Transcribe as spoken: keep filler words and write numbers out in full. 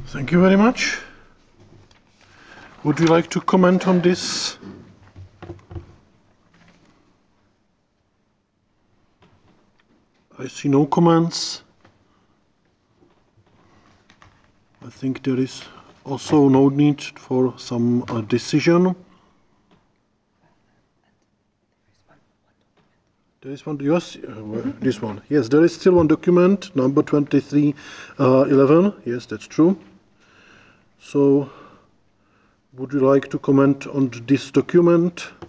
Thank you very much. Would you like to comment on this? I see no comments. I think there is also no need for some uh, decision. There is one, yes, uh, mm-hmm. This one. Yes, there is still one document, number twenty-three eleven. Uh, yes, that's true. So, would you like to comment on this document?